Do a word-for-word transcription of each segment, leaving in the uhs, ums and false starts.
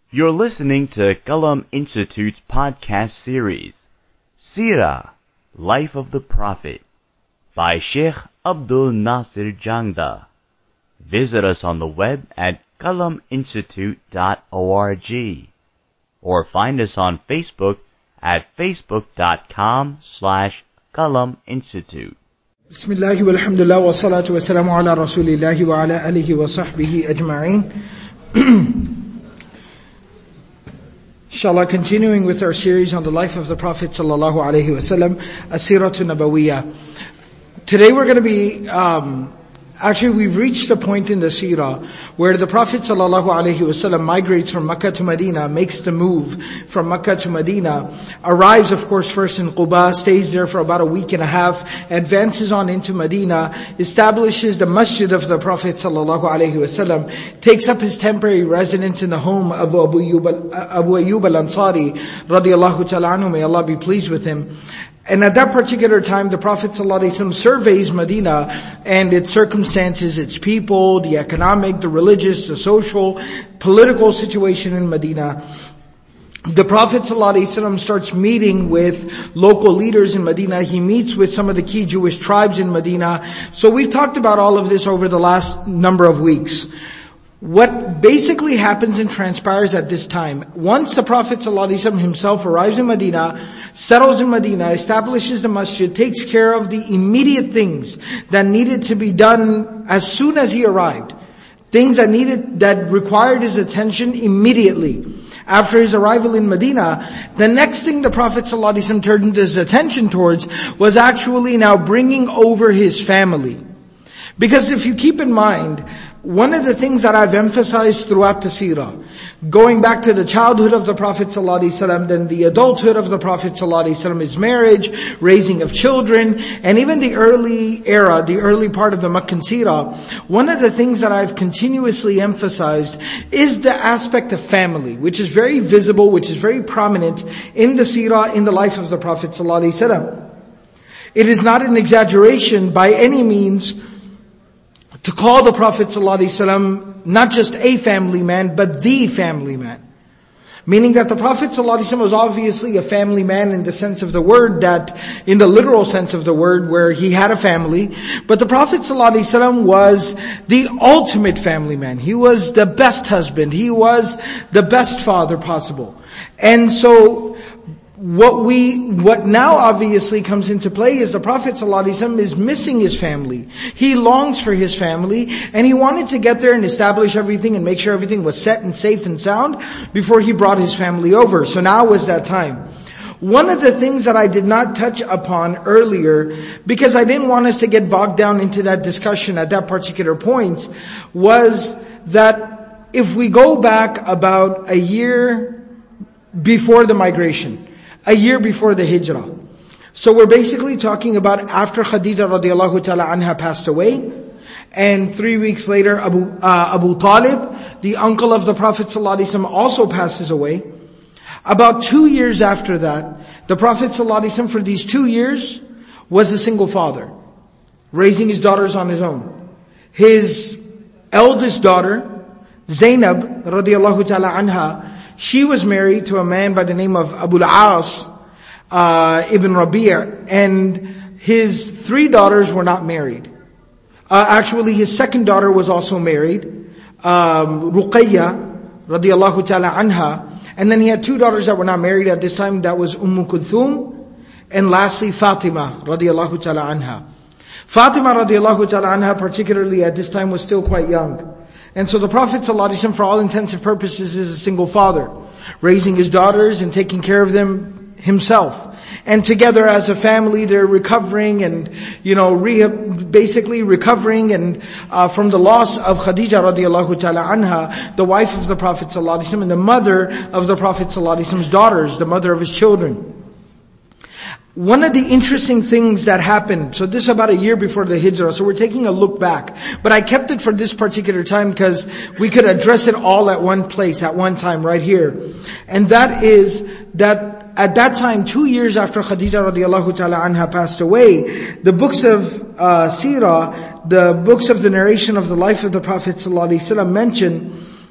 You're listening to Qalam Institute's podcast series, Seerah, Life of the Prophet, by Sheikh Abdul Nasir Jangda. Visit us on the web at qalam institute dot org or find us on Facebook at facebook.com slash Qalam Institute. Bismillah walhamdulillah wa salatu wa salamu ala rasulillahi wa ala alihi wa sahbihi ajma'in. Inshallah, continuing with our series on the life of the Prophet sallallahu alaihi wasallam, As-Siratu Nabawiyah. Today we're going to be, um, actually we've reached a point in the Seerah where the Prophet sallallahu alaihi wasallam migrates from Makkah to Medina, makes the move from Makkah to Medina, arrives of course first in Quba, stays there for about a week and a half, advances on into Medina, establishes the masjid of the Prophet sallallahu alaihi wasallam, takes up his temporary residence in the home of Abu Ayyub, Abu Ayyub al-Ansari radiyallahu ta'ala anhu, may Allah be pleased with him. And at that particular time, the Prophet ﷺ surveys Medina and its circumstances, its people, the economic, the religious, the social, political situation in Medina. The Prophet ﷺ starts meeting with local leaders in Medina. He meets with some of the key Jewish tribes in Medina. So we've talked about all of this over the last number of weeks. What basically happens and transpires at this time, once the Prophet ﷺ himself arrives in Medina, settles in Medina, establishes the masjid, takes care of the immediate things that needed to be done as soon as he arrived. Things that needed, that required his attention immediately. After his arrival in Medina, the next thing the Prophet ﷺ turned his attention towards was actually now bringing over his family. Because if you keep in mind, one of the things that I've emphasized throughout the Seerah, going back to the childhood of the Prophet ﷺ, then the adulthood of the Prophet ﷺ, his marriage, raising of children, and even the early era, the early part of the Meccan Seerah, one of the things that I've continuously emphasized is the aspect of family, which is very visible, which is very prominent in the Seerah, in the life of the Prophet ﷺ. It is not an exaggeration by any means to call the Prophet ﷺ not just a family man, but the family man. Meaning that the Prophet ﷺ was obviously a family man in the sense of the word, that in the literal sense of the word, where he had a family. But the Prophet ﷺ was the ultimate family man. He was the best husband. He was the best father possible. And so, What we, what now obviously comes into play is the Prophet ﷺ is missing his family. He longs for his family, and he wanted to get there and establish everything and make sure everything was set and safe and sound before he brought his family over. So now was that time. One of the things that I did not touch upon earlier, because I didn't want us to get bogged down into that discussion at that particular point, was that if we go back about a year before the migration, a year before the hijrah. So we're basically talking about after Khadija radiallahu ta'ala anha passed away, and three weeks later Abu, uh, Abu Talib, the uncle of the Prophet ﷺ, also passes away. About two years after that, the Prophet ﷺ for these two years was a single father, raising his daughters on his own. His eldest daughter, Zainab radiallahu ta'ala anha, she was married to a man by the name of Abu al-As uh, ibn Rabi', and his three daughters were not married. Uh, actually, his second daughter was also married, um, Ruqayya radiyallahu ta'ala anha, and then he had two daughters that were not married at this time. That was Umm Kulthum, and lastly Fatima radiyallahu ta'ala anha. Fatima radiyallahu ta'ala anha, particularly at this time, was still quite young. And so the Prophet ﷺ, for all intents and purposes, is a single father, raising his daughters and taking care of them himself. And together as a family, they're recovering and, you know, re- basically recovering and uh, from the loss of Khadija radiallahu ta'ala anha, the wife of the Prophet ﷺ, and the mother of the Prophet ﷺ's daughters, the mother of his children. One of the interesting things that happened, so this is about a year before the hijrah, so we're taking a look back. But I kept it for this particular time because we could address it all at one place, at one time, right here. And that is that at that time, two years after Khadija radiallahu ta'ala anha passed away, the books of uh, Seerah, the books of the narration of the life of the Prophet sallallahu alaihi wasallam mention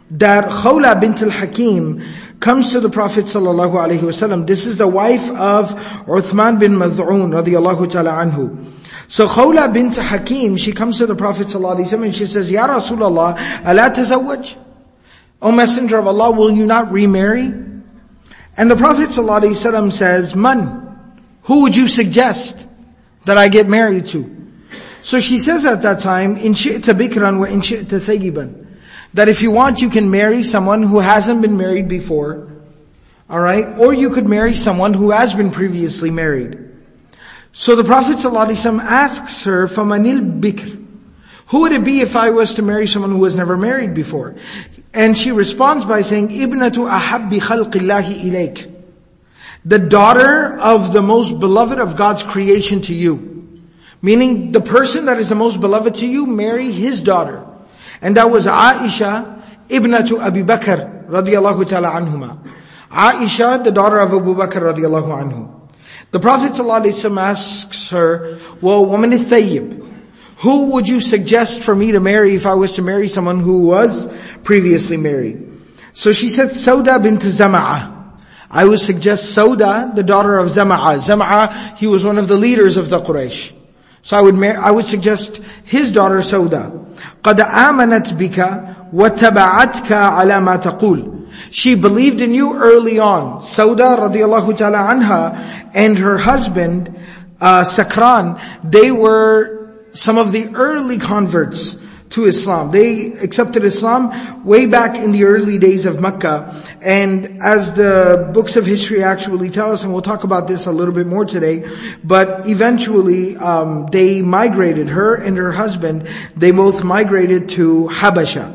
that Khawla bint al-Hakim comes to the Prophet sallallahu alaihi wasallam. This is the wife of Uthman bin Mad'un radiyallahu ta'ala anhu. So Khawla bint Hakim, she comes to the Prophet sallallahu alaihi wasallam and she says, Ya Rasulullah, ala tazawwaj? O Messenger of Allah, will you not remarry? And the Prophet sallallahu alaihi wasallam says, Man, who would you suggest that I get married to? So she says at that time, In shi'ta bikran wa in shi'ta thayyiban. That if you want, you can marry someone who hasn't been married before. Alright? Or you could marry someone who has been previously married. So the Prophet ﷺ asks her, فَمَنِلْ bikr? Who would it be if I was to marry someone who was never married before? And she responds by saying, Ibnatu ahabbi khalqillahi ilayk. The daughter of the most beloved of God's creation to you. Meaning, the person that is the most beloved to you, marry his daughter. And that was Aisha, Ibnatu Abi Bakr, radiyallahu ta'ala anhuma. Aisha, the daughter of Abu Bakr, radiyallahu anhu. The Prophet ﷺ asks her, well, woman al-thayyib, who would you suggest for me to marry if I was to marry someone who was previously married? So she said, Sauda bint Zama'a. I would suggest Sauda, the daughter of Zama'a. Zama'a, he was one of the leaders of the Quraysh. So I would mar- I would suggest his daughter Sauda. قَدْ آمَنَتْ بِكَ وَاتَّبَعَتْكَ عَلَى مَا تَقُولُ. She believed in you early on. Sauda radiyallahu ta'ala anha and her husband, uh, Sakran, they were some of the early converts to Islam. They accepted Islam way back in the early days of Mecca. And as the books of history actually tell us, and we'll talk about this a little bit more today, but eventually um, they migrated, her and her husband, they both migrated to Habasha.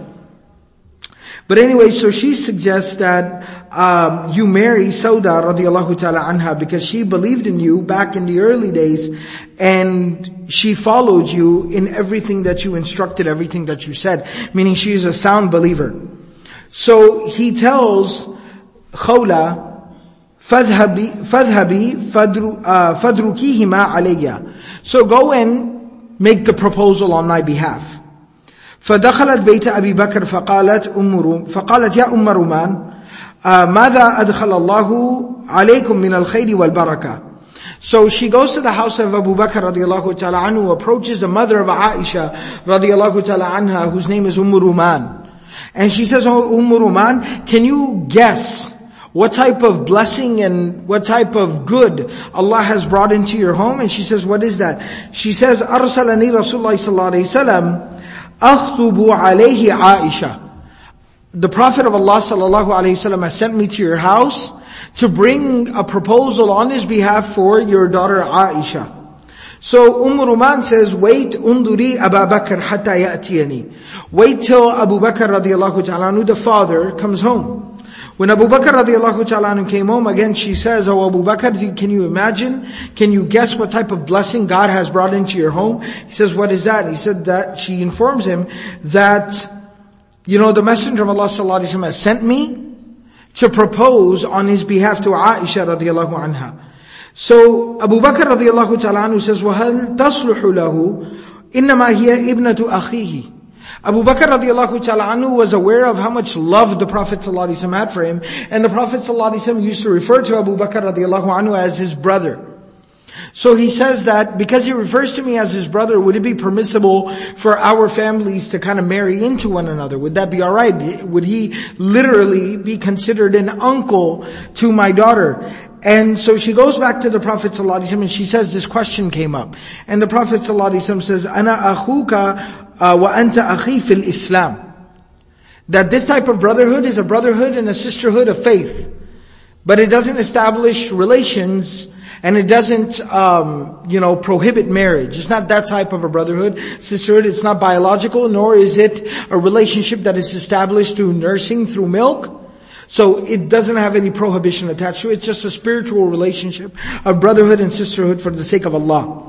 But anyway, so she suggests that um, you marry Sauda radiyallahu ta'ala anha because she believed in you back in the early days and she followed you in everything that you instructed, everything that you said, meaning she is a sound believer. So he tells Khawla, فَذْهَبِي فَذْهَبِي فَدْرُكِيهِمَا عَلَيَّ. So go and make the proposal on my behalf. فدخلت بيت أبي بكر فقالت أم روم فقالت يا أم رومان ماذا أدخل الله عليكم من الخير والبركة. So she goes to the house of Abu Bakr radiyallahu ta'ala anhu, approaches the mother of Aisha radiyallahu ta'ala anha, whose name is Umm Ruman. And she says, oh Umm Ruman, can you guess what type of blessing and what type of good Allah has brought into your home? And she says, what is that? She says, أرسلني رسول الله صلى الله عليه وسلم أخطب عليه عائشة. The Prophet of Allah sallallahu alayhi wasallam has sent me to your house to bring a proposal on his behalf for your daughter Aisha. So Umm Ruman says, wait, unduri Abu Bakr hatta ya'tiyani. Wait till Abu Bakr radiyallahu ta'ala anhu, the father, comes home. When Abu Bakr radiyallahu ta'ala anhu came home, again she says, oh Abu Bakr, can you imagine? Can you guess what type of blessing God has brought into your home? He says, what is that? He said that she informs him that, you know, the Messenger of Allah sallallahu alaihi wasallam has sent me to propose on his behalf to Aisha radiyallahu anha. So Abu Bakr radiyallahu ta'ala anhu says, وَهَلْ تَصْلُحُ لَهُ إِنَّمَا هِيَ إِبْنَةُ أَخِيهِ. Abu Bakr radiyallahu ta'ala anhu was aware of how much love the Prophet sallallahu alaihi wasallam had for him, and the Prophet sallallahu alaihi wasallam used to refer to Abu Bakr radiyallahu anhu as his brother. So he says that because he refers to me as his brother, would it be permissible for our families to kind of marry into one another? Would that be alright? Would he literally be considered an uncle to my daughter? And so she goes back to the Prophet ﷺ and she says this question came up. And the Prophet ﷺ says, Ana akhuka wa anta akhi fil Islam. That this type of brotherhood is a brotherhood and a sisterhood of faith. But it doesn't establish relations and it doesn't, um, you know, prohibit marriage. It's not that type of a brotherhood, sisterhood. It's not biological, nor is it a relationship that is established through nursing, through milk. So it doesn't have any prohibition attached to it. It's just a spiritual relationship of brotherhood and sisterhood for the sake of Allah.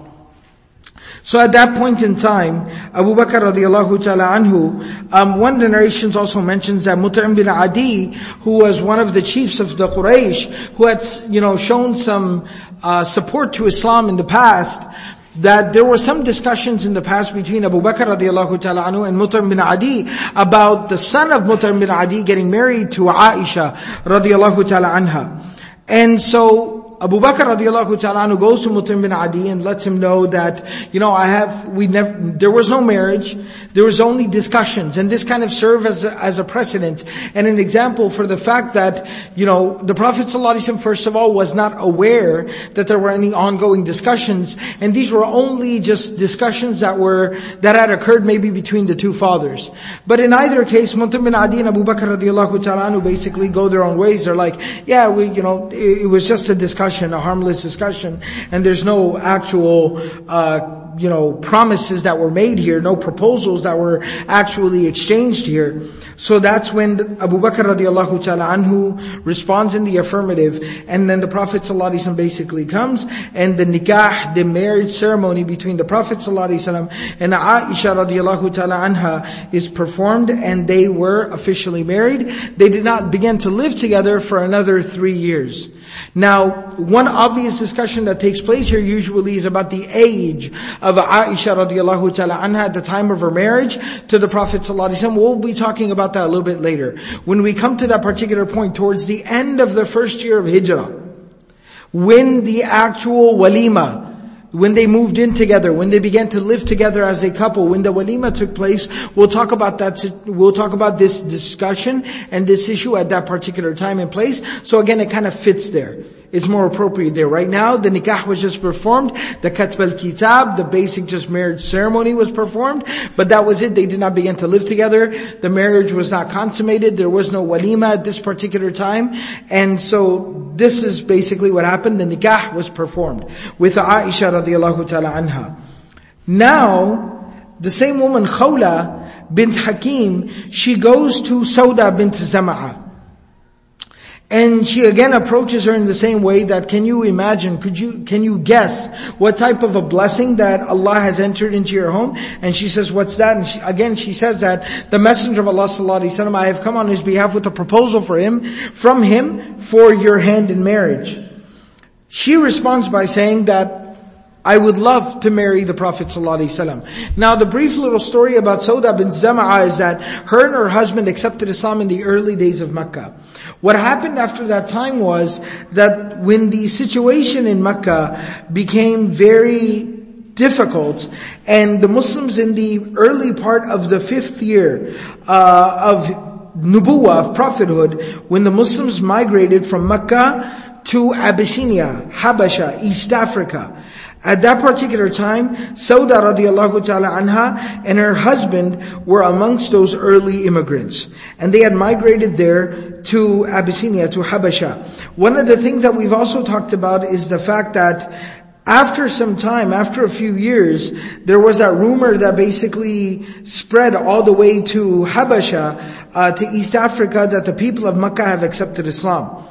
So at that point in time, Abu Bakr radiallahu ta'ala anhu, um, one of the narrations also mentions that Mut'im bin Adi, who was one of the chiefs of the Quraysh, who had, you know, shown some uh, support to Islam in the past, that there were some discussions in the past between Abu Bakr radiallahu ta'ala anhu and Mut'im bin Adi about the son of Mut'im bin Adi getting married to Aisha radiallahu ta'ala anha. And so Abu Bakr radiallahu ta'ala anhu goes to Mut'im bin Adi and lets him know that, you know, I have, we never, there was no marriage, there was only discussions, and this kind of served as a, as a precedent and an example for the fact that, you know, the Prophet ﷺ first of all was not aware that there were any ongoing discussions, and these were only just discussions that were, that had occurred maybe between the two fathers. But in either case, Mut'im bin Adi and Abu Bakr radiallahu ta'ala anhu basically go their own ways. They're like, yeah, we, you know, it, it was just a discussion, a harmless discussion, and there's no actual, uh, you know, promises that were made here, no proposals that were actually exchanged here. So that's when Abu Bakr radiallahu ta'ala anhu responds in the affirmative, and then the Prophet sallallahu alaihi wasallam basically comes, and the nikah, the marriage ceremony between the Prophet sallallahu alaihi wasallam and Aisha radiallahu ta'ala anha is performed, and they were officially married. They did not begin to live together for another three years. Now, one obvious discussion that takes place here usually is about the age of Aisha radiallahu ta'ala anha at the time of her marriage to the Prophet sallallahu alaihi wasallam. We'll be talking about that a little bit later. When we come to that particular point, towards the end of the first year of Hijrah, when the actual walima, when they moved in together, when they began to live together as a couple, when the walima took place, we'll talk about that, we'll talk about this discussion and this issue at that particular time and place. So again, it kind of fits there. It's more appropriate there. Right now, the nikah was just performed, the katb al-kitab, the basic just marriage ceremony was performed, but that was it. They did not begin to live together. The marriage was not consummated. There was no walima at this particular time. And so, this is basically what happened. The nikah was performed with Aisha radiallahu ta'ala anha. Now, the same woman, Khawla bint Hakim, she goes to Sauda bint Zama'a. And she again approaches her in the same way that, can you imagine, could you, can you guess what type of a blessing that Allah has entered into your home? And she says, what's that? And she, again, she says that the Messenger of Allah sallallahu alaihi wasallam, I have come on his behalf with a proposal for him, from him, for your hand in marriage. She responds by saying that, I would love to marry the Prophet ﷺ. Now the brief little story about Sauda bint Zama'a is that her and her husband accepted Islam in the early days of Mecca. What happened after that time was that when the situation in Mecca became very difficult, and the Muslims in the early part of the fifth year uh, of Nubuwah, of prophethood, when the Muslims migrated from Mecca to Abyssinia, Habasha, East Africa, at that particular time, Sauda radiallahu ta'ala anha and her husband were amongst those early immigrants. And they had migrated there to Abyssinia, to Habasha. One of the things that we've also talked about is the fact that after some time, after a few years, there was that rumor that basically spread all the way to Habasha, uh, to East Africa, that the people of Mecca have accepted Islam.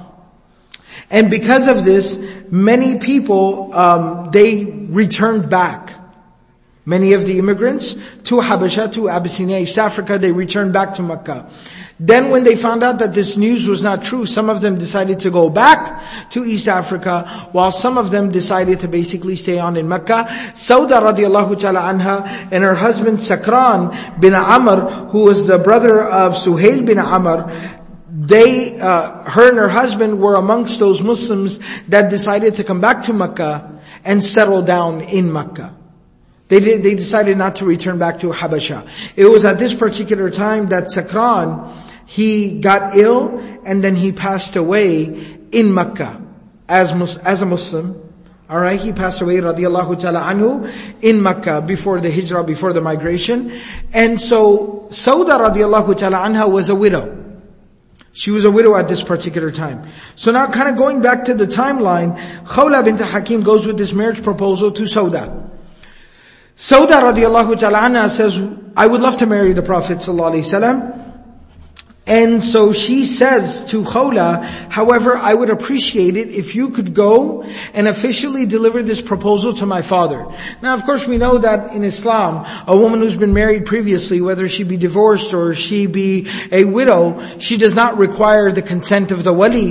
And because of this, many people, um, they returned back. Many of the immigrants to Habasha, to Abyssinia, East Africa, they returned back to Mecca. Then when they found out that this news was not true, some of them decided to go back to East Africa, while some of them decided to basically stay on in Mecca. Sauda radiallahu ta'ala anha and her husband Sakran bin Amr, who was the brother of Suhail bin Amr, They, uh, her and her husband were amongst those Muslims that decided to come back to Mecca and settle down in Mecca. They did, they decided not to return back to Habasha. It was at this particular time that Sakran, he got ill and then he passed away in Mecca as, as a Muslim. Alright, he passed away radiallahu ta'ala anhu in Mecca before the hijrah, before the migration. And so, Sauda radiallahu ta'ala anha was a widow. She was a widow at this particular time. So now kind of going back to the timeline, Khawla bint Hakim goes with this marriage proposal to Sauda. Sauda radiallahu ta'ala anha says, I would love to marry the Prophet sallallahu alaihi wasallam. And so she says to Khawla, however, I would appreciate it if you could go and officially deliver this proposal to my father. Now, of course, we know that in Islam, a woman who's been married previously, whether she be divorced or she be a widow, she does not require the consent of the wali.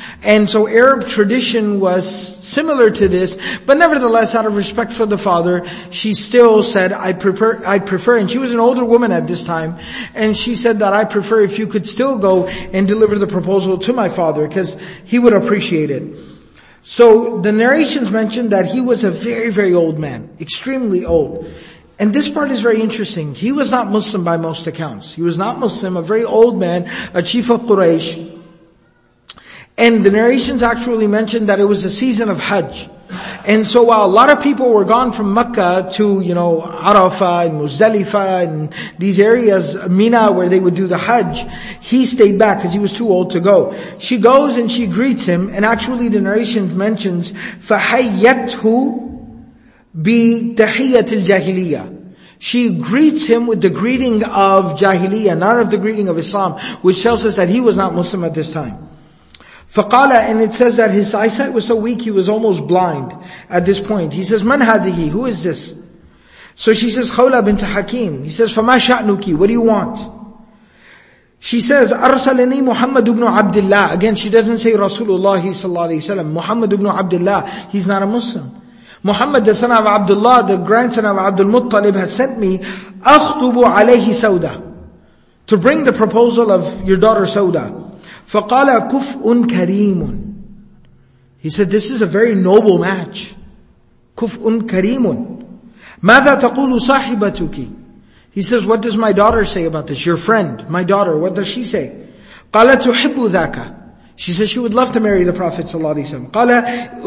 And so Arab tradition was similar to this, but nevertheless, out of respect for the father, she still said, I prefer, I prefer, and she was an older woman at this time, and she said that I prefer if you could still go and deliver the proposal to my father, because he would appreciate it. So the narrations mention that he was a very, very old man, extremely old. And this part is very interesting. He was not Muslim by most accounts. He was not Muslim, a very old man, a chief of Quraysh. And the narrations actually mention that it was the season of Hajj. And so while a lot of people were gone from Mecca to, you know, Arafah and Muzdalifah and these areas, Mina, where they would do the Hajj, he stayed back because he was too old to go. She goes and she greets him, and actually the narration mentions, فَحَيَّتْهُ بِتَحِيَّةِ الْجَاهِلِيَّةِ. She greets him with the greeting of Jahiliyyah, not of the greeting of Islam, which tells us that he was not Muslim at this time. فَقَالَ, and it says that his eyesight was so weak he was almost blind at this point. He says, مَنْ هَذِهِ? Who is this? So she says, Khawla bint Hakim. He says, فَمَا شَأْنُكِ? What do you want? She says, أَرْسَلَنِي مُحَمَّدُ بْنُ عَبْدِ اللَّهِ. Again, she doesn't say Rasulullah sallallahu alayhi wa sallam. Muhammad ibn Abdullah. He's not a Muslim. Muhammad, the son of Abdullah, the grandson of Abdul Muttalib, has sent me, أَخْطُبُ عَلَيْهِ سَوْدَةً, to bring the proposal of your daughter Sauda. فَقَالَ كُفْءٌ كَرِيمٌ. He said, this is a very noble match. كُفْءٌ كَرِيمٌ. ماذا تقول صاحبتك? He says, what does my daughter say about this? Your friend, my daughter, what does she say? قَالَ تُحِبُّ ذَاكَ. She says she would love to marry the Prophet ﷺ. قَالَ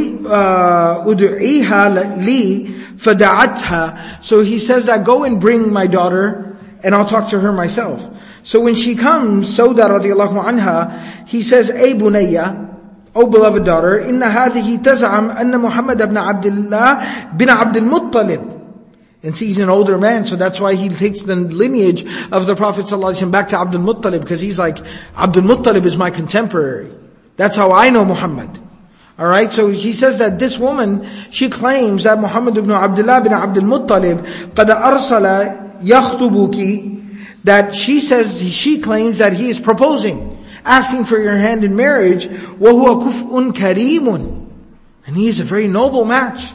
أُدْعِيهَا لِي فَدَعَتْهَا. So he says that go and bring my daughter and I'll talk to her myself. So when she comes, Sauda radiallahu anha, he says, Ay bunayya, O beloved daughter, inna hadhihi taz'am anna Muhammad ibn Abdullah bin Abdul Muttalib. And see, he's an older man, so that's why he takes the lineage of the Prophet ﷺ back to Abdul Muttalib, because he's like, Abdul Muttalib is my contemporary. That's how I know Muhammad. Alright, so he says that this woman, she claims that Muhammad ibn Abdullah bin Abdul Muttalib, قَدْ أَرْسَلَ يَخْطُبُكِ, that she says, she claims that he is proposing, asking for your hand in marriage, وَهُوَ كُفْءٌ كَرِيمٌ, and he is a very noble match.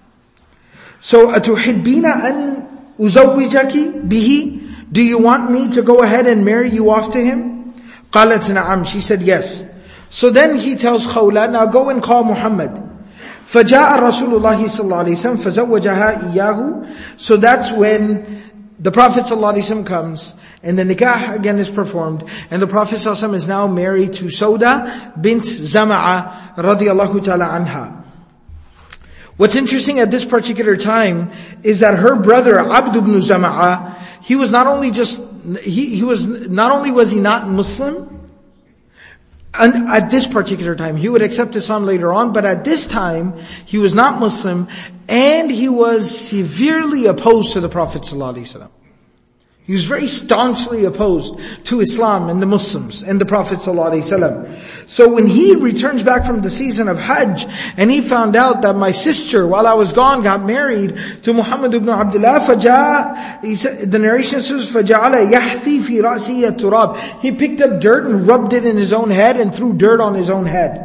So, أَتُحِبِّينَ أَن أُزَوِّجَكِ بِهِ? Do you want me to go ahead and marry you off to him? قالت نعم. She said yes. So then he tells Khawla, now go and call Muhammad. فَجَاءَ رَسُولُ اللَّهِ صَلَّى اللَّهُ عَلَيْهِ وَسَلَّمَ فَزَوَّجَهَا إِيَّاهُ. So that's when the Prophet ﷺ comes, and the nikah again is performed, and the Prophet ﷺ is now married to Sauda bint Zama'a radiyallahu ta'ala anha. What's interesting at this particular time is that her brother Abd ibn Zama'a, he was not only just, he, he was, not only was he not Muslim, and at this particular time, he would accept Islam later on, but at this time, he was not Muslim, and he was severely opposed to the Prophet ﷺ. He was very staunchly opposed to Islam and the Muslims and the Prophet ﷺ. So when he returns back from the season of Hajj, and he found out that my sister, while I was gone, got married to Muhammad ibn Abdullah, فَجَاءَ, he said, the narration says, فَجَعَلَ يَحْثِي فِي رَأْسِهِ التُّرَابِ. He picked up dirt and rubbed it in his own head and threw dirt on his own head.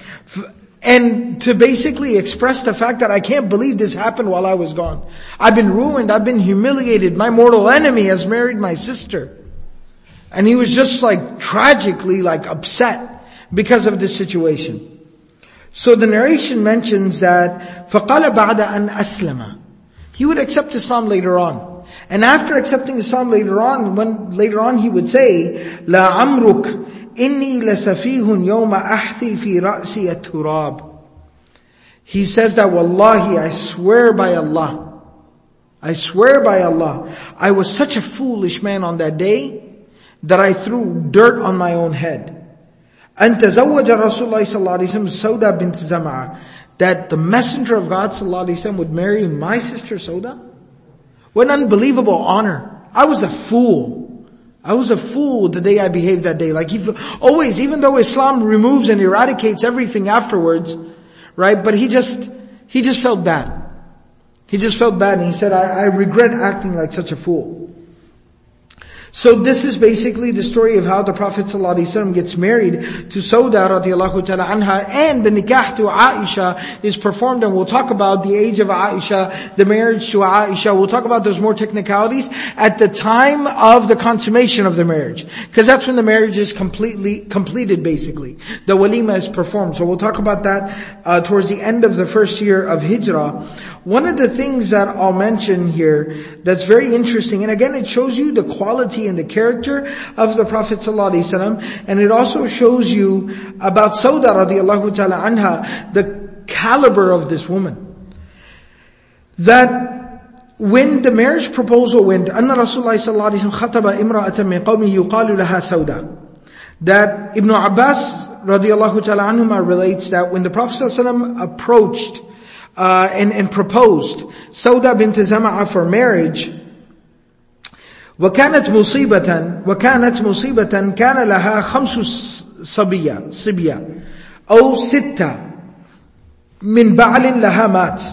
And to basically express the fact that I can't believe this happened while I was gone. I've been ruined, I've been humiliated, my mortal enemy has married my sister. And he was just like tragically like upset because of this situation. So the narration mentions that فَقَالَ بَعْدَ أَنْ أَسْلَمَ. He would accept Islam later on. And after accepting Islam later on, when later on he would say, لَا عَمْرُكَ إِنِّي لَسَفِيهٌ يَوْمَ أَحْثِي فِي رَأْسِي التُّرَابِ. He says that, Wallahi, I swear by Allah, I swear by Allah, I was such a foolish man on that day that I threw dirt on my own head. أَن تَزَوَّجَ رَسُولُ اللَّهِ صَلَّى اللَّهُ عَلَيْهِ وَسَلَّمَ سَوْدَةَ بِنْتِ زَمْعَةَ. That the Messenger of God sallallahu alaihi wasallam would marry my sister Sauda? What an unbelievable honor. I was a fool. I was a fool the day I behaved that day. Like he, always, even though Islam removes and eradicates everything afterwards, right? But he just, he just felt bad. He just felt bad and he said, I, I regret acting like such a fool. So this is basically the story of how the Prophet ﷺ gets married to Sauda radiallahu ta'ala anha, and the nikah to Aisha is performed, and we'll talk about the age of Aisha, the marriage to Aisha. We'll talk about those more technicalities at the time of the consummation of the marriage, because that's when the marriage is completely completed basically. The walima is performed. So we'll talk about that uh, towards the end of the first year of Hijrah. One of the things that I'll mention here that's very interesting, and again it shows you the quality and the character of the Prophet ﷺ, and it also shows you about Sauda radiallahu ta'ala anha, the caliber of this woman. That when the marriage proposal went, أن رسول الله صلى الله عليه وسلم خطب امرأة من قومه يقال لها سودة. That Ibn Abbas radiallahu ta'ala anhuma relates that when the Prophet ﷺ approached uh, and, and proposed Sauda bint Zama'a for marriage, وكانت مصيبة وكانت مصيبة كان لها خمس صبية صبية أو ستة من بعل لها مات.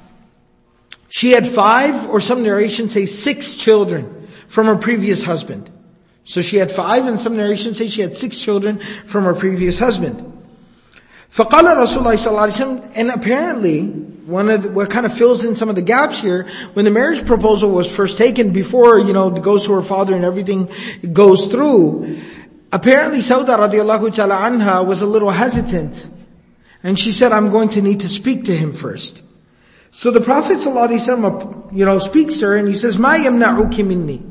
She had five, or some narrations say six children from her previous husband. So she had five, and some narrations say she had six children from her previous husband. فقال رسول الله صلى الله عليه وسلم, and apparently, one of the, what kind of fills in some of the gaps here, when the marriage proposal was first taken, before, you know, it goes to her father and everything goes through, apparently Sauda radiallahu ta'ala anha was a little hesitant. And she said, I'm going to need to speak to him first. So the Prophet sallallahu alaihi wasallam, you know, speaks to her and he says, مَا يَمْنَعُكِ مِنِّي?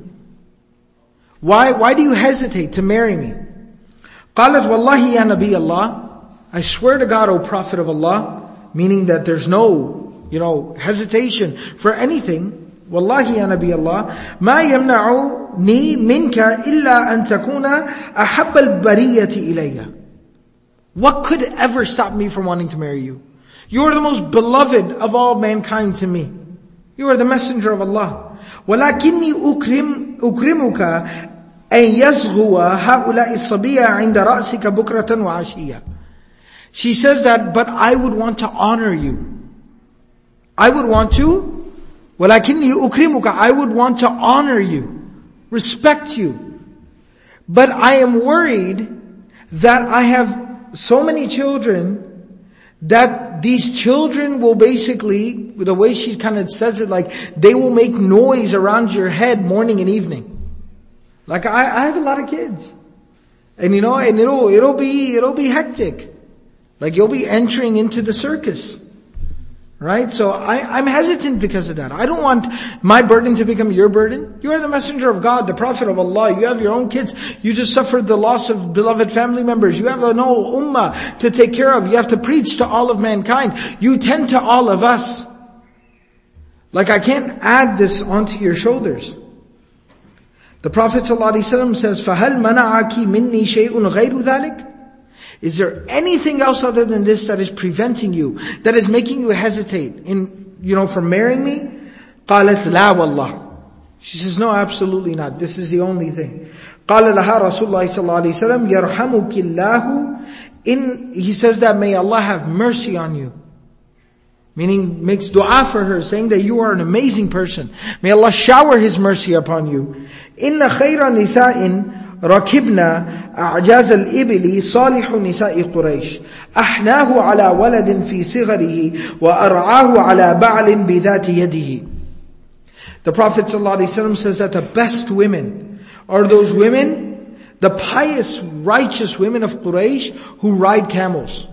Why, why do you hesitate to marry me? قالت والله يا نبي الله, I swear to God, O Prophet of Allah, meaning that there's no, you know, hesitation for anything. Wallahi ya Nabi Allah, ma yamna'uni minka illa an takuna ahabba al-bariyati ilayya. What could ever stop me from wanting to marry you? You are the most beloved of all mankind to me. You are the messenger of Allah. ولكني أكرم أكرمك أن يصغو هؤلاء الصبية عند رأسك بكرة وعشية. She says that, but I would want to honor you. I would want to, وَلَكِنِّي أُكْرِمُكَ, I would want to honor you, respect you. But I am worried that I have so many children that these children will basically, the way she kind of says it, like they will make noise around your head morning and evening. Like I, I have a lot of kids. And you know, and it'll, it'll be, it'll be hectic. Like you'll be entering into the circus. Right? So I, I'm hesitant because of that. I don't want my burden to become your burden. You are the messenger of God, the prophet of Allah. You have your own kids. You just suffered the loss of beloved family members. You have an whole ummah to take care of. You have to preach to all of mankind. You tend to all of us. Like I can't add this onto your shoulders. The Prophet ﷺ says, فَهَلْ مَنَعَكِ مِنِّي شَيْءٌ غَيْرُ ذَلِكَ? Is there anything else other than this that is preventing you, that is making you hesitate in, you know, from marrying me? قالت لا والله. She says, no, absolutely not. This is the only thing. قال لها رسول الله صلى الله عليه وسلم يرحمك الله. In, he says that may Allah have mercy on you. Meaning makes dua for her, saying that you are an amazing person. May Allah shower His mercy upon you. إن خير نساء ركبنا أعجاز الإبل صالح نساء قريش أحناه على ولد في صغره وأرعاه على بعل بذات يده. The Prophet ﷺ says that the best women are those women, the pious, righteous women of Quraysh who ride camels.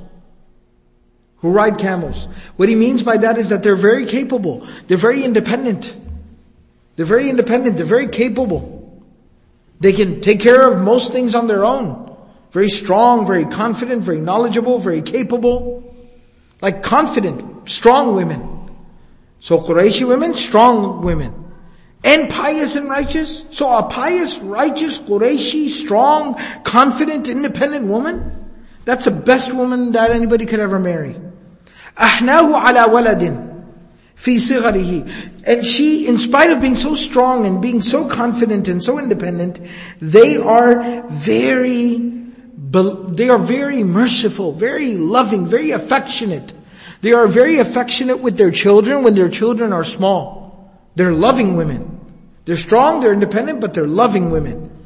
Who ride camels. What he means by that is that they're very capable. They're very independent. They're very independent. They're very capable. They can take care of most things on their own. Very strong, very confident, very knowledgeable, very capable. Like confident, strong women. So Qurayshi women, strong women. And pious and righteous. So a pious, righteous, Qurayshi, strong, confident, independent woman, that's the best woman that anybody could ever marry. أحناه على ولد في صغره. And she, in spite of being so strong and being so confident and so independent, they are very, they are very merciful, very loving, very affectionate. They are very affectionate with their children when their children are small. They're loving women. They're strong, they're independent, but they're loving women.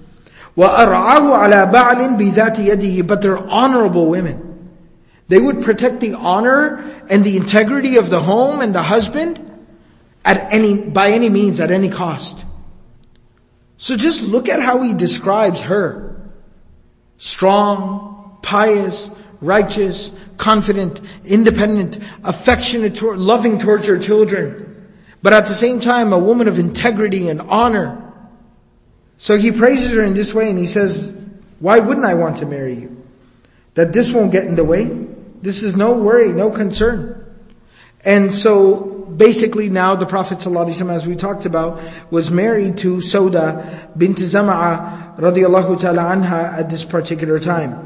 وَأَرْعَاهُ عَلَى بَعْلٍ بِذَاتِ يَدِهِ. But they're honorable women. They would protect the honor and the integrity of the home and the husband at any, by any means, at any cost. So just look at how he describes her. Strong, pious, righteous, confident, independent, affectionate, toward, loving towards her children. But at the same time, a woman of integrity and honor. So he praises her in this way and he says, why wouldn't I want to marry you? That this won't get in the way. This is no worry, no concern. And so basically now the Prophet ﷺ, as we talked about, was married to Sauda bint Zama'a radiallahu ta'ala anha at this particular time.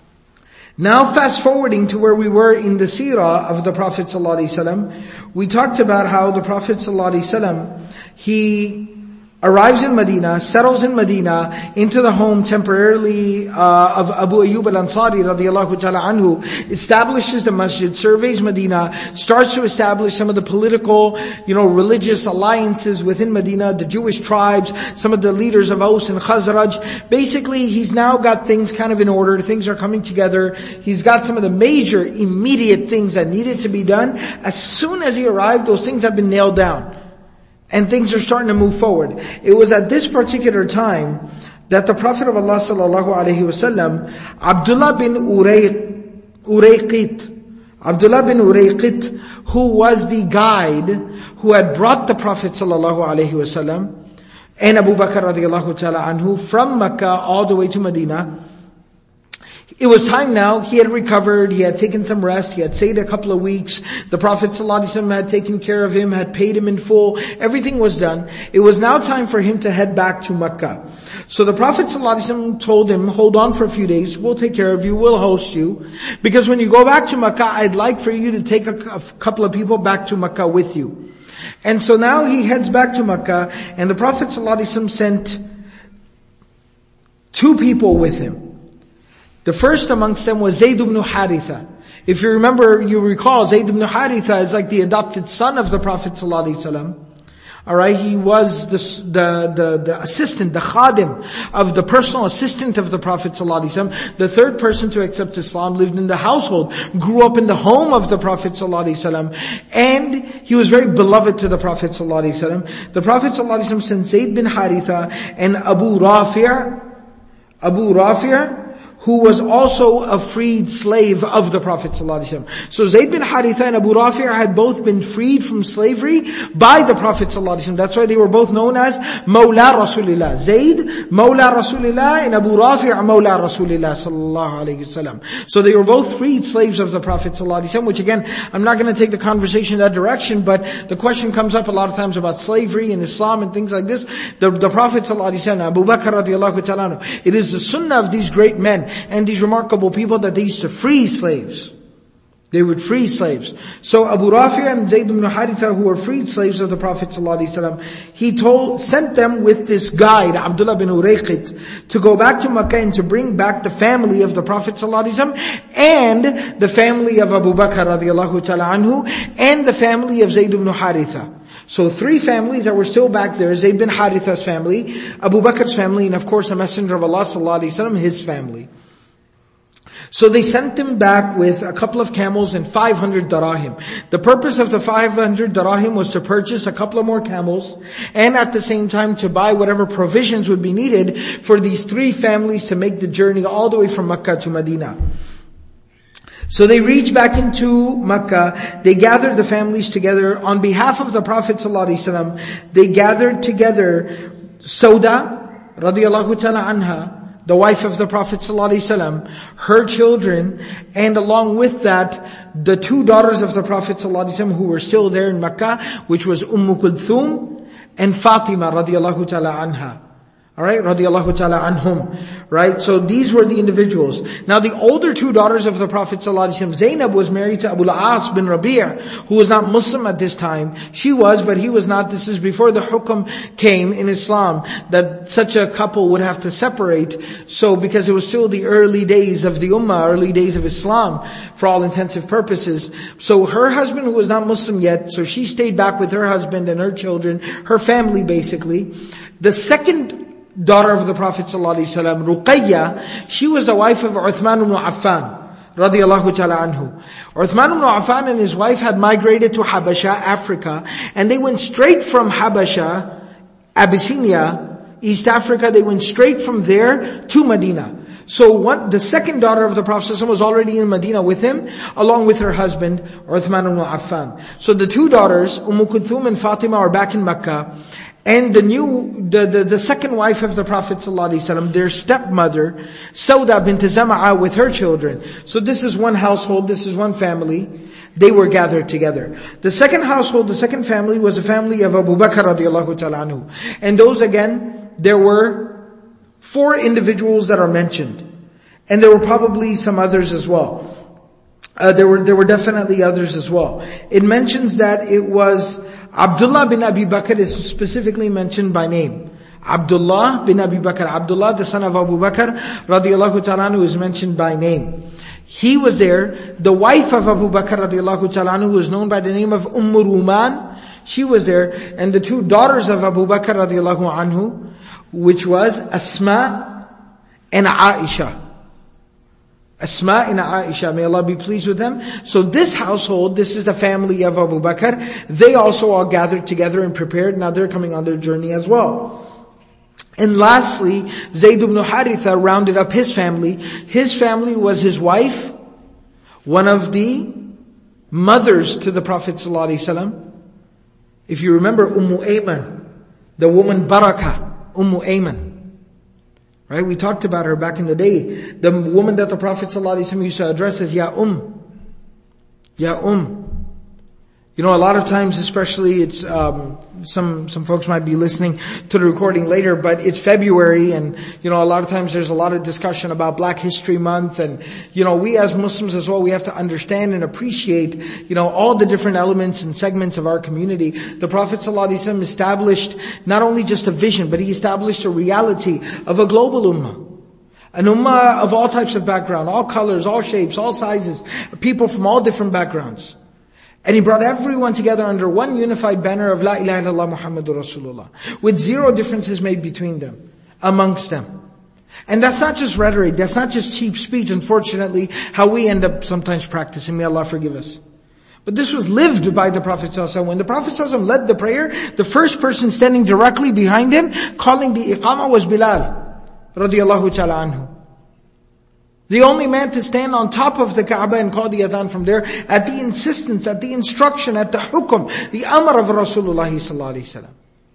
Now fast forwarding to where we were in the seerah of the Prophet ﷺ, we talked about how the Prophet ﷺ, he arrives in Medina, settles in Medina, into the home temporarily uh, of Abu Ayyub al-Ansari radiallahu ta'ala anhu, establishes the masjid, surveys Medina, starts to establish some of the political, you know, religious alliances within Medina, the Jewish tribes, some of the leaders of Aus and Khazraj. Basically, he's now got things kind of in order, things are coming together. He's got some of the major, immediate things that needed to be done. As soon as he arrived, those things have been nailed down. And things are starting to move forward. It was at this particular time that the Prophet of Allah sallallahu alaihi wasallam, Abdullah bin Urayqit, Abdullah bin Urayqit, who was the guide who had brought the Prophet sallallahu alaihi wasallam and Abu Bakr radiallahu ta'ala anhu from Mecca all the way to Medina. It was time now, he had recovered, he had taken some rest, he had stayed a couple of weeks, the Prophet ﷺ had taken care of him, had paid him in full, everything was done. It was now time for him to head back to Mecca. So the Prophet ﷺ told him, hold on for a few days, we'll take care of you, we'll host you, because when you go back to Mecca, I'd like for you to take a, a couple of people back to Mecca with you. And so now he heads back to Mecca, and the Prophet ﷺ sent two people with him. The first amongst them was Zayd ibn Haritha. If you remember, you recall, Zayd ibn Haritha is like the adopted son of the Prophet ﷺ. Alright, he was the, the, the, the assistant, the khadim of the personal assistant of the Prophet ﷺ. The third person to accept Islam, lived in the household, grew up in the home of the Prophet ﷺ. And he was very beloved to the Prophet ﷺ. The Prophet ﷺ sent Zayd bin Haritha and Abu Rafi', Abu Rafi', who was also a freed slave of the Prophet ﷺ. So Zayd bin Haritha and Abu Rafi' had both been freed from slavery by the Prophet ﷺ. That's why they were both known as Mawla Rasulillah. Zayd, Mawla Rasulillah, and Abu Rafi' Mawla Rasulillah sallallahu alayhi wasallam. So they were both freed slaves of the Prophet ﷺ, which again, I'm not going to take the conversation in that direction, but the question comes up a lot of times about slavery and Islam and things like this. The, the Prophet ﷺ, Abu Bakr radiallahu ta'ala, it is the sunnah of these great men and these remarkable people that they used to free slaves. They would free slaves. So Abu Rafi' and Zayd ibn Haritha, who were freed slaves of the Prophet ﷺ, he told, sent them with this guide, Abdullah bin Urayqit, to go back to Mecca and to bring back the family of the Prophet ﷺ and the family of Abu Bakr radiallahu ta'ala anhu and the family of Zayd ibn Haritha. So three families that were still back there: Zayd bin Haritha's family, Abu Bakr's family, and of course the Messenger of Allah sallallahu alaihi wasallam, his family. So they sent them back with a couple of camels and five hundred darahim. The purpose of the five hundred darahim was to purchase a couple of more camels and at the same time to buy whatever provisions would be needed for these three families to make the journey all the way from Mecca to Medina. So they reached back into Mecca, they gathered the families together on behalf of the Prophet ﷺ. They gathered together Sauda radiallahu ta'ala anha, the wife of the Prophet ﷺ, her children, and along with that, the two daughters of the Prophet ﷺ who were still there in Mecca, which was Umm Kulthum and Fatima radiallahu ta'ala anha. Alright, radiallahu ta'ala anhum. Right, so these were the individuals. Now the older two daughters of the Prophet ﷺ, Zainab was married to Abu al-As bin Rabi', who was not Muslim at this time. She was, but he was not. This is before the hukum came in Islam, that such a couple would have to separate. So because it was still the early days of the Ummah, early days of Islam, for all intensive purposes. So her husband, who was not Muslim yet, so she stayed back with her husband and her children, her family basically. The second daughter of the Prophet ﷺ, Ruqayya, she was the wife of Uthman ibn Affan, radiyallahu ta'ala anhu. Uthman ibn Affan and his wife had migrated to Habasha, Africa, and they went straight from Habasha, Abyssinia, East Africa, they went straight from there to Medina. So one, the second daughter of the Prophet ﷺ was already in Medina with him, along with her husband, Uthman ibn Affan. So the two daughters, Umm Kulthum and Fatima, are back in Mecca. And the new, the, the, the second wife of the Prophet ﷺ, their stepmother, Sauda bint Zama'a, with her children. So this is one household, this is one family. They were gathered together. The second household, the second family, was a family of Abu Bakr radiallahu ta'ala anhu. And those again, there were four individuals that are mentioned. And there were probably some others as well. Uh, there were, there were definitely others as well. It mentions that it was Abdullah bin Abi Bakr is specifically mentioned by name. Abdullah bin Abi Bakr. Abdullah, the son of Abu Bakr, radiallahu ta'ala anhu, is mentioned by name. He was there. The wife of Abu Bakr, radiallahu ta'ala anhu, who is known by the name of Umm Ruman, she was there. And the two daughters of Abu Bakr, radiallahu anhu, which was Asma and Aisha. Asma and Aisha, may Allah be pleased with them. So this household, this is the family of Abu Bakr. They also all gathered together and prepared. Now they're coming on their journey as well. And lastly, Zayd ibn Haritha rounded up his family. His family was his wife, one of the mothers to the Prophet ﷺ. If you remember Umm Ayman, the woman Barakah, Umm Ayman. Right? We talked about her back in the day. The woman that the Prophet ﷺ used to address as Ya Um. Ya Um. You know, a lot of times, especially it's, um, some, some folks might be listening to the recording later, but it's February and, you know, a lot of times there's a lot of discussion about Black History Month and, you know, we as Muslims as well, we have to understand and appreciate, you know, all the different elements and segments of our community. The Prophet ﷺ established not only just a vision, but he established a reality of a global ummah. An ummah of all types of background, all colors, all shapes, all sizes, people from all different backgrounds. And he brought everyone together under one unified banner of La ilaha illallah Muhammadur Rasulullah, with zero differences made between them, amongst them. And that's not just rhetoric, that's not just cheap speech, unfortunately, how we end up sometimes practicing. May Allah forgive us. But this was lived by the Prophet ﷺ. When the Prophet ﷺ led the prayer, the first person standing directly behind him, calling the iqamah, was Bilal, radiyallahu ta'ala anhu. The only man to stand on top of the Kaaba and call the adhan from there, at the insistence, at the instruction, at the hukum, the amr of Rasulullah sallallahu alaihi wasallam.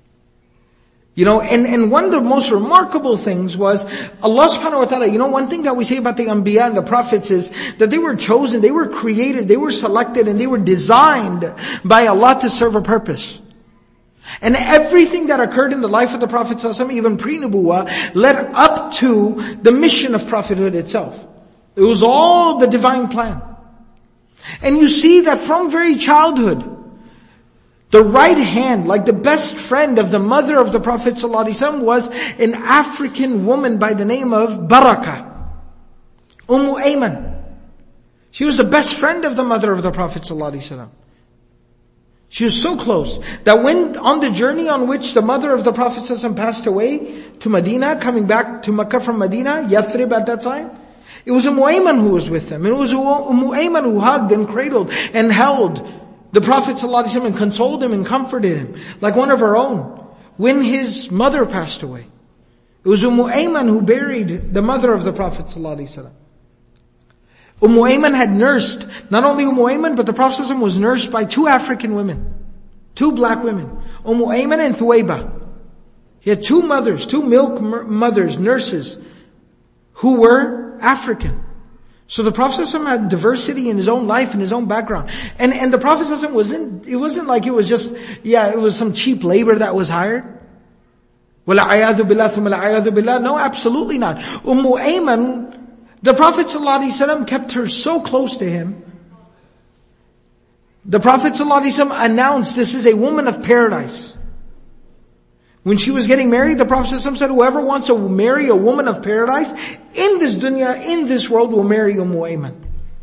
You know, and, and one of the most remarkable things was, Allah subhanahu wa ta'ala, you know, one thing that we say about the Anbiya and the Prophets is that they were chosen, they were created, they were selected, and they were designed by Allah to serve a purpose. And everything that occurred in the life of the Prophet ﷺ, even pre-Nubuwah, led up to the mission of prophethood itself. It was all the divine plan. And you see that from very childhood, the right hand, like the best friend of the mother of the Prophet ﷺ, was an African woman by the name of Barakah, Umm Ayman. She was the best friend of the mother of the Prophet ﷺ. She was so close that when on the journey on which the mother of the Prophet ﷺ passed away to Medina, coming back to Mecca from Medina, Yathrib at that time, it was Umm Ayman who was with them. And it was Umm Ayman who hugged and cradled and held the Prophet ﷺ and consoled him and comforted him like one of her own when his mother passed away. It was Umm Ayman who buried the mother of the Prophet ﷺ. Umm Ayman had nursed, not only Umm Ayman, but the Prophet ﷺ was nursed by two African women. Two black women. Umm Ayman and Thuwayba. He had two mothers, two milk mothers, nurses, who were African. So the Prophet ﷺ had diversity in his own life, in his own background. And, and the Prophet ﷺ wasn't, it wasn't like it was just, yeah, it was some cheap labor that was hired. وَلَعَيَاذُ بِاللَّهِ ثُمَّ لَعَيَاذُ بِاللَّهِ. No, absolutely not. Umm Ayman, the Prophet ﷺ kept her so close to him. The Prophet ﷺ announced, this is a woman of paradise. When she was getting married, the Prophet ﷺ said, whoever wants to marry a woman of paradise, in this dunya, in this world, will marry Umm Ayman.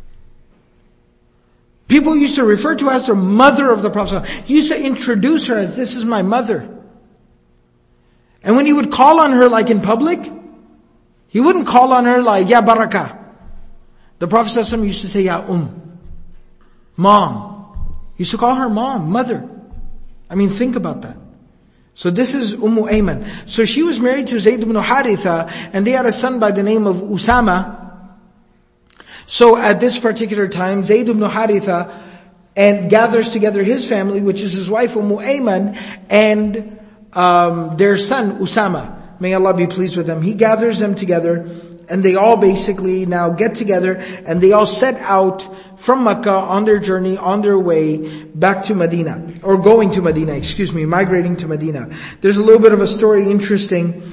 People used to refer to her as the mother of the Prophet ﷺ. He used to introduce her as, this is my mother. And when he would call on her like in public, he wouldn't call on her like, Ya Baraka. The Prophet ﷺ used to say, Ya Um, Mom. He used to call her Mom, Mother. I mean, think about that. So this is Ummu Ayman. So she was married to Zayd ibn Haritha, and they had a son by the name of Usama. So at this particular time, Zayd ibn Haritha and gathers together his family, which is his wife Ummu Ayman, and um, their son Usama. May Allah be pleased with them. He gathers them together, and they all basically now get together, and they all set out from Mecca on their journey, on their way back to Medina, or going to Medina, excuse me, migrating to Medina. There's a little bit of a story interesting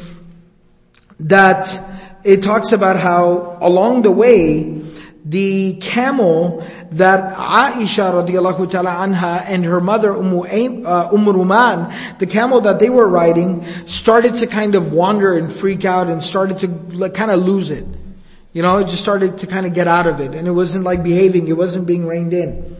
that it talks about how along the way, the camel that Aisha radiallahu ta'ala anha and her mother Umm uh, Umm Ruman, the camel that they were riding, started to kind of wander and freak out and started to like, kind of lose it. You know, it just started to kind of get out of it. And it wasn't like behaving, it wasn't being reined in.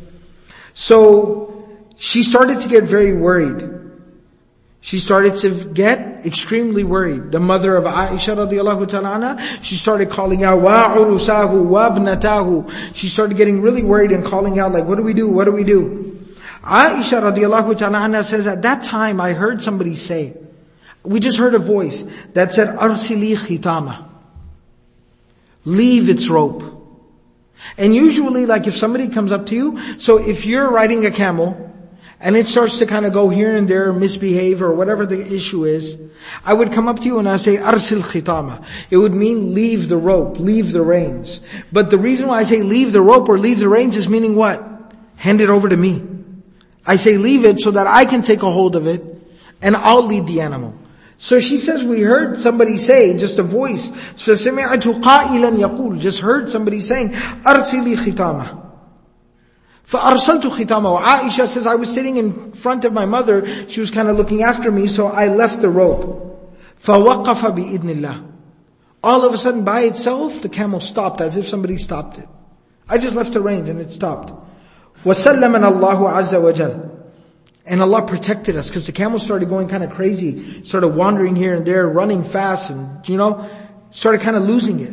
So, she started to get very worried. She started to get extremely worried. The mother of Aisha radiallahu ta'ala anha, she started calling out, wa urusahu, wa abnatahu. She started getting really worried and calling out like, what do we do, what do we do? Aisha radiallahu ta'ala anha says, at that time I heard somebody say, we just heard a voice that said, arsili khitama. Leave its rope. And usually like if somebody comes up to you, so if you're riding a camel, and it starts to kind of go here and there, misbehave or whatever the issue is, I would come up to you and I'd say, Arsil khitama. It would mean leave the rope, leave the reins. But the reason why I say leave the rope or leave the reins is meaning what? Hand it over to me. I say leave it so that I can take a hold of it and I'll lead the animal. So she says, we heard somebody say, just a voice, فَسَمِعَتُ قَائِلًا يَقُولُ, just heard somebody saying, أَرْسِلِي خِتَامَهُ. فَأَرْسَلْتُ خِتَامَهُ. Aisha says, I was sitting in front of my mother, she was kind of looking after me, so I left the rope. فَوَقَفَ بِإِذْنِ اللَّهِ. All of a sudden, by itself, the camel stopped, as if somebody stopped it. I just left the reins and it stopped. وَسَلَّمَنَ اللَّهُ عَزَّ وَجَلَّ. And Allah protected us, because the camel started going kind of crazy, started wandering here and there, running fast, and, you know, started kind of losing it.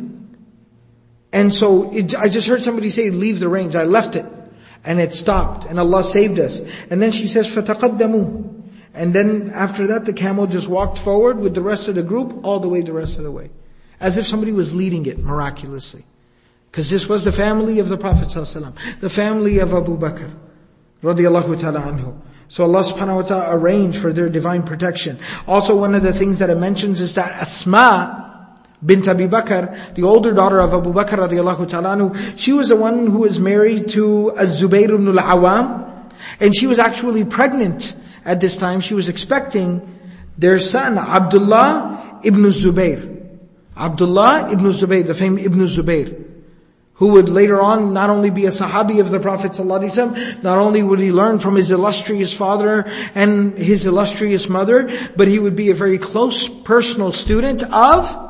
And so, it, I just heard somebody say, leave the reins. I left it. And it stopped, and Allah saved us. And then she says, فَتَقَدَّمُوا. And then after that, the camel just walked forward with the rest of the group, all the way the rest of the way. As if somebody was leading it miraculously. Because this was the family of the Prophet ﷺ, the family of Abu Bakr, radiallahu ta'ala anhu. So Allah subhanahu wa ta'ala arranged for their divine protection. Also one of the things that it mentions is that Asma bint Abi Bakr, the older daughter of Abu Bakr radiallahu ta'ala anhu, she was the one who was married to Az-Zubayr ibn al-Awwam, and she was actually pregnant at this time. She was expecting their son, Abdullah ibn Zubayr. Abdullah ibn Zubayr, the famed Ibn Zubayr, who would later on not only be a sahabi of the Prophet ﷺ, not only would he learn from his illustrious father and his illustrious mother, but he would be a very close personal student of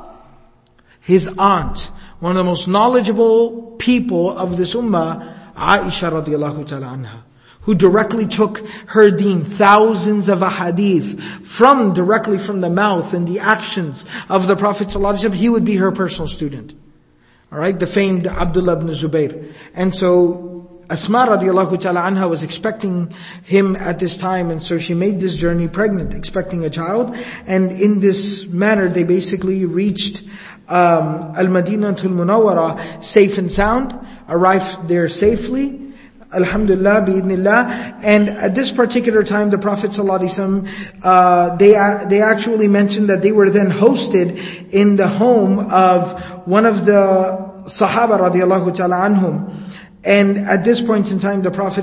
his aunt, one of the most knowledgeable people of this ummah, Aisha radiallahu ta'ala anha, who directly took her deen, thousands of ahadith, from, directly from the mouth and the actions of the Prophet ﷺ. He would be her personal student. Alright, the famed Abdullah ibn Zubayr. And so, Asma radiallahu ta'ala anha was expecting him at this time, and so she made this journey pregnant, expecting a child. And in this manner, they basically reached um, Al-Madinatul Munawwara safe and sound, arrived there safely. Alhamdulillah, bi'idhnillah. And at this particular time, the Prophet ﷺ, uh, they, they actually mentioned that they were then hosted in the home of one of the Sahaba radiallahu ta'ala anhum. And at this point in time, the Prophet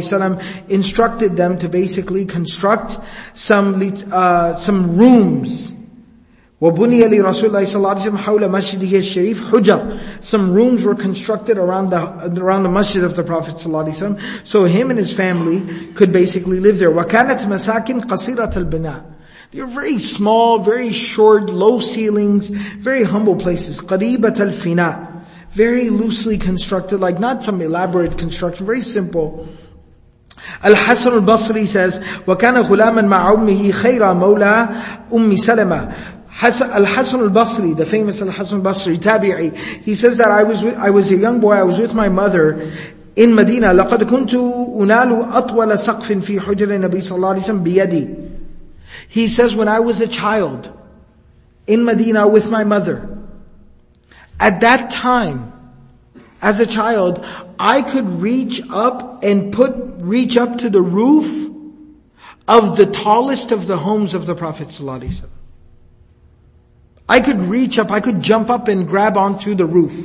ﷺ instructed them to basically construct some, uh, some rooms. وَبُنِيَ لِرَسُولِ اللَّهِ صَلَّى اللَّهُ عَلَيْهِ وَسَلَّمَ حَوْلَ مَسْجِدِهِ الشَّرِيفِ حُجَرٍ. Some rooms were constructed around the around the masjid of the Prophet ﷺ, so him and his family could basically live there. وَكَانَتْ مَسَاكِنْ قَصِيرَةَ الْبِنَاءِ. They were very small, very short, low ceilings, very humble places. قَرِيبَةَ الْفِنَاءِ. Very loosely constructed, like not some elaborate construction, very simple. Al-Hasan al-Basri says, وَكَانَ غُلَامًا مَعَ أُمِّهِ خَيْرَ مَوْلَى أُمِّ سَلَمَةَ. Al-Hasan al-Basri, the famous Al-Hasan al-Basri, tabi'i, he says that I was with, I was a young boy, I was with my mother in Medina. لَقَدْ كُنْتُ أُنَالُ أَطْوَلَ سَقْفٍ فِي حُجْرِ النَّبِي صلى الله عليه وسلم بِيَدِي. He says, when I was a child in Medina with my mother, at that time, as a child, I could reach up and put, reach up to the roof of the tallest of the homes of the Prophet ﷺ. I could reach up, I could jump up and grab onto the roof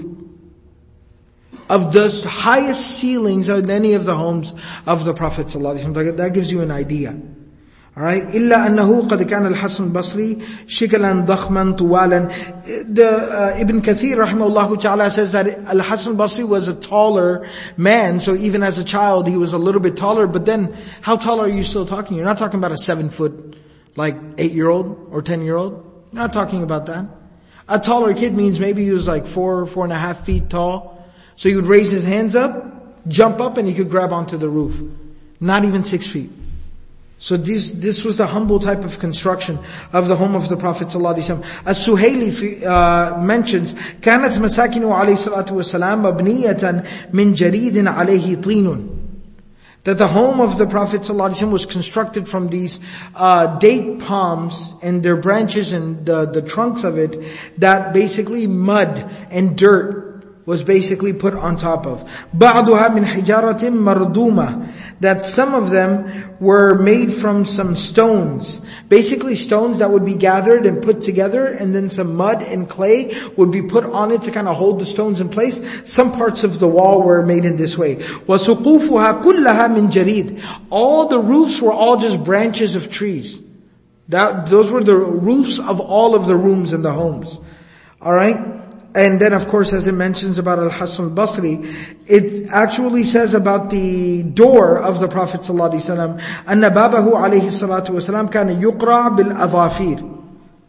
of the highest ceilings of any of the homes of the Prophet ﷺ. That gives you an idea. Alright, إِلَّا أَنَّهُ قَدْ كَانَ الْحَسَنُ الْبَصْرِي شِكَلًا ضَخْمًا طُوَالًا. The uh, Ibn Kathir rahimahullah ta'ala says that Al-Hasan al-Basri was a taller man, so even as a child he was a little bit taller, but then how tall are you still talking? You're not talking about a seven foot, like eight year old or ten year old. You're not talking about that. A taller kid means maybe he was like four, four and a half feet tall. So he would raise his hands up, jump up, and he could grab onto the roof. Not even six feet. So this, this was the humble type of construction of the home of the Prophet ﷺ. As-Suhaili uh, mentions, كانت مساكنه عليه الصلاة والسلام مبنية من جريد عليه طين. That the home of the Prophet ﷺ was constructed from these uh, date palms and their branches and the, the trunks of it, that basically mud and dirt was basically put on top of. بعضها من حجارة مردومة. That some of them were made from some stones. Basically stones that would be gathered and put together, and then some mud and clay would be put on it to kind of hold the stones in place. Some parts of the wall were made in this way. وَسُقُوفُهَا كُلَّهَا مِنْ جَرِيدٍ. All the roofs were all just branches of trees. That, those were the roofs of all of the rooms in the homes. Alright? And then of course, as it mentions about Al-Hasan al-Basri, it actually says about the door of the Prophet ﷺ, أَنَّ بَابَهُ عَلَيْهِ الصَّلَاةُ وَسَلَامُ كَانَ يُقْرَعْ بِالْأَظَافِيرِ.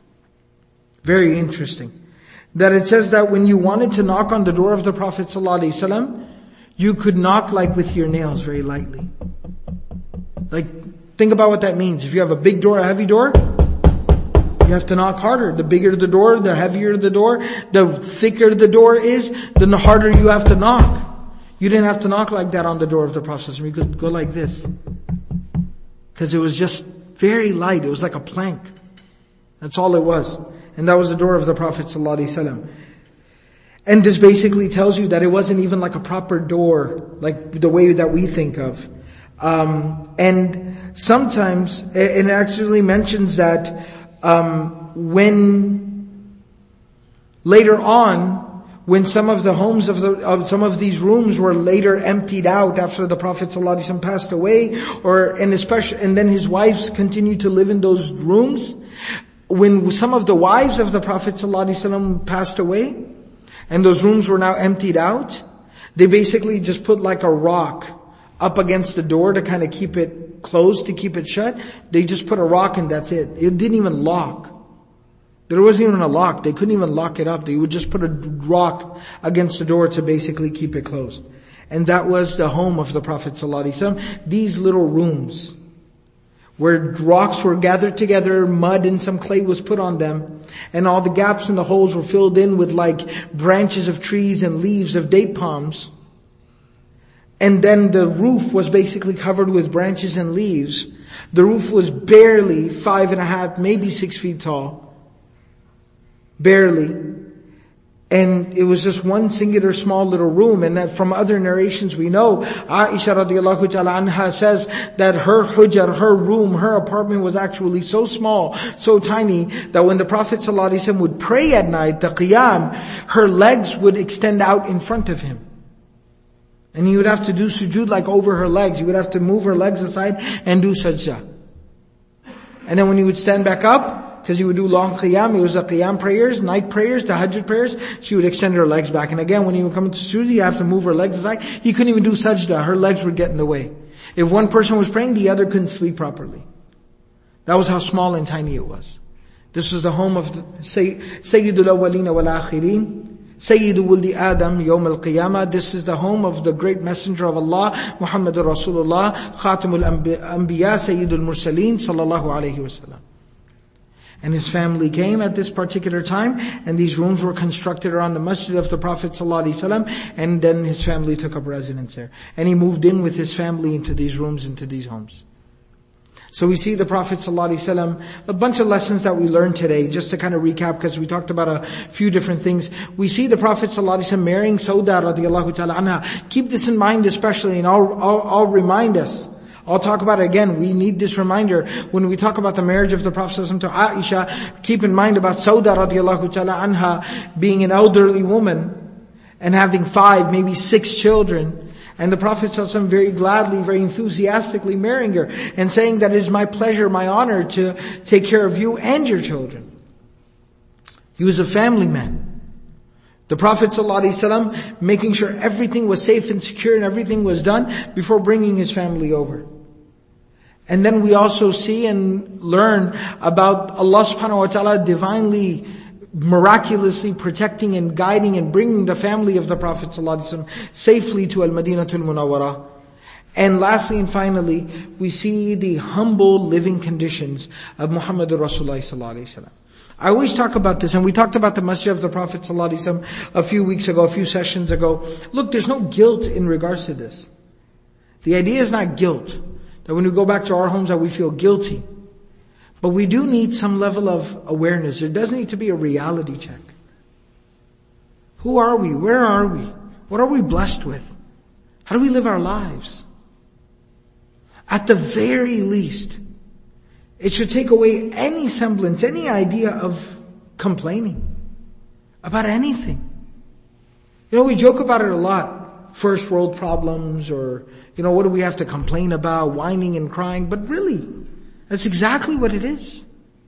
Very interesting. That it says that when you wanted to knock on the door of the Prophet ﷺ, you could knock like with your nails very lightly. Like, think about what that means. If you have a big door, a heavy door, you have to knock harder. The bigger the door, the heavier the door, the thicker the door is, then the harder you have to knock. You didn't have to knock like that on the door of the Prophet. You could go like this. Because it was just very light. It was like a plank. That's all it was. And that was the door of the Prophet ﷺ. And this basically tells you that it wasn't even like a proper door, like the way that we think of. Um, and sometimes, it actually mentions that Um, when later on, when some of the homes of the of some of these rooms were later emptied out after the Prophet ﷺ passed away, or and especially and then his wives continued to live in those rooms, when some of the wives of the Prophet ﷺ passed away, and those rooms were now emptied out, they basically just put like a rock up against the door to kind of keep it closed, to keep it shut. They just put a rock and that's it. It didn't even lock. There wasn't even a lock. They couldn't even lock it up. They would just put a rock against the door to basically keep it closed. And that was the home of the Prophet ﷺ. These little rooms where rocks were gathered together, mud and some clay was put on them, and all the gaps and the holes were filled in with like branches of trees and leaves of date palms. And then the roof was basically covered with branches and leaves. The roof was barely five and a half, maybe six feet tall. Barely. And it was just one singular small little room. And that from other narrations we know, Aisha radiallahu ta'ala anha says that her hujar, her room, her apartment was actually so small, so tiny, that when the Prophet ﷺ would pray at night, the qiyam, her legs would extend out in front of him. And he would have to do sujood like over her legs. He would have to move her legs aside and do sajda. And then when he would stand back up, because he would do long qiyam, it was the qiyam prayers, night prayers, tahajjud prayers, she would extend her legs back. And again, when he would come into sujood, he would have to move her legs aside. He couldn't even do sajda. Her legs would get in the way. If one person was praying, the other couldn't sleep properly. That was how small and tiny it was. This was the home of the Sayyidul Awwaleen wal Akhirin, Sayyidu Wuldi Adam Yawm al-Qiyamah. This is the home of the great messenger of Allah, Muhammadur Rasulullah, Khatamul Anbiya, Sayyidul Mursaleen, sallallahu alayhi wasallam. And his family came at this particular time, and these rooms were constructed around the masjid of the Prophet ﷺ, and then his family took up residence there. And he moved in with his family into these rooms, into these homes. So we see the Prophet ﷺ, a bunch of lessons that we learned today, just to kind of recap, because we talked about a few different things. We see the Prophet ﷺ marrying Sauda radiallahu ta'ala anha. Keep this in mind especially, and I'll, I'll, I'll remind us. I'll talk about it again. We need this reminder when we talk about the marriage of the Prophet ﷺ to Aisha. Keep in mind about Sauda radiallahu ta'ala anha being an elderly woman and having five, maybe six children. And the Prophet ﷺ very gladly, very enthusiastically marrying her and saying that it is my pleasure, my honor to take care of you and your children. He was a family man. The Prophet ﷺ making sure everything was safe and secure and everything was done before bringing his family over. And then we also see and learn about Allah subhanahu wa ta'ala divinely, miraculously protecting and guiding and bringing the family of the Prophet ﷺ safely to Al-Madinatul Munawwarah. And lastly and finally, we see the humble living conditions of Muhammadur Rasulullah sallallahu alaihi wasallam. I always talk about this, and we talked about the masjid of the Prophet sallallahu alaihi wasallam a few weeks ago, a few sessions ago. Look, there's no guilt in regards to this. The idea is not guilt. That when we go back to our homes that we feel guilty. But we do need some level of awareness. There does need to be a reality check. Who are we? Where are we? What are we blessed with? How do we live our lives? At the very least, it should take away any semblance, any idea of complaining about anything. You know, we joke about it a lot. First world problems, or, you know, what do we have to complain about? Whining and crying. But really, that's exactly what it is.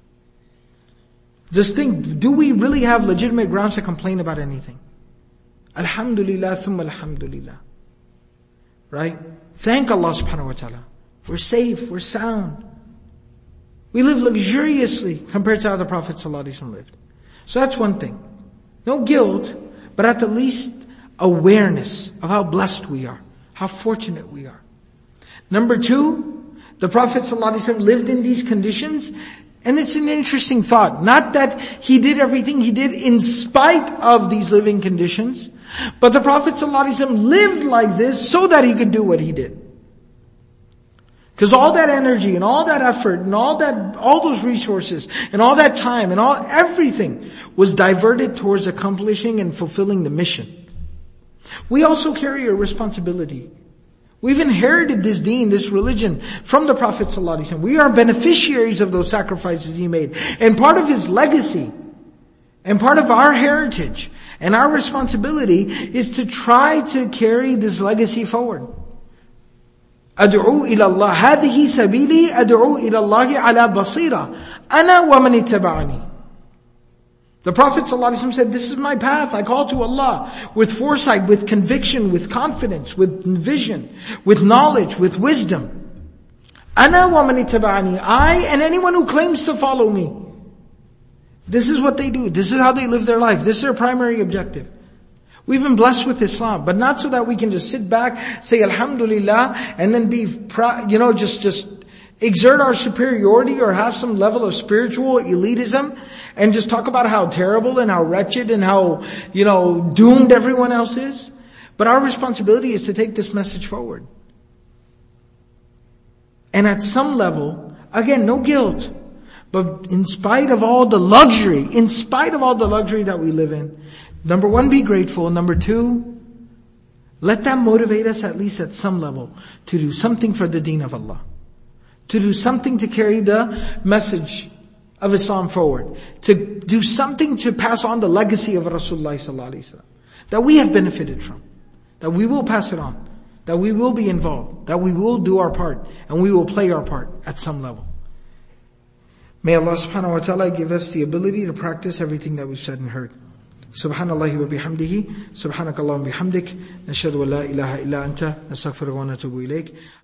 Just think, do we really have legitimate grounds to complain about anything? Alhamdulillah, thumma alhamdulillah. Right? Thank Allah subhanahu wa ta'ala. We're safe, we're sound. We live luxuriously compared to how the Prophet ﷺ lived. So that's one thing. No guilt, but at the least awareness of how blessed we are, how fortunate we are. Number two, the Prophet ﷺ lived in these conditions, and it's an interesting thought. Not that he did everything he did in spite of these living conditions, but the Prophet ﷺ lived like this so that he could do what he did. Because all that energy and all that effort and all that, all those resources and all that time and all, everything was diverted towards accomplishing and fulfilling the mission. We also carry a responsibility. We've inherited this deen, this religion from the Prophet ﷺ. We are beneficiaries of those sacrifices he made. And part of his legacy and part of our heritage and our responsibility is to try to carry this legacy forward. أدعو إلى الله هذه سبيلي أدعو إلى الله على بصيرة أنا ومن اتبعني. The Prophet ﷺ said, this is my path. I call to Allah with foresight, with conviction, with confidence, with vision, with knowledge, with wisdom. أنا ومن اتبعني. I and anyone who claims to follow me. This is what they do. This is how they live their life. This is their primary objective. We've been blessed with Islam, but not so that we can just sit back, say Alhamdulillah, and then be, proud, you know, just, just exert our superiority or have some level of spiritual elitism and just talk about how terrible and how wretched and how, you know, doomed everyone else is. But our responsibility is to take this message forward. And at some level, again, no guilt, but in spite of all the luxury, in spite of all the luxury that we live in, number one, be grateful. Number two, let that motivate us at least at some level to do something for the deen of Allah. To do something to carry the message of Islam forward. To do something to pass on the legacy of Rasulullah sallallahu alaihi wasallam. That we have benefited from. That we will pass it on. That we will be involved. That we will do our part. And we will play our part at some level. May Allah subhanahu wa ta'ala give us the ability to practice everything that we've said and heard. Subhanallah wa bihamdihi, subhanakallahum bihamdik, nashhadu an la ilaha illa anta, nastaghfiruka wa natubu ilayk.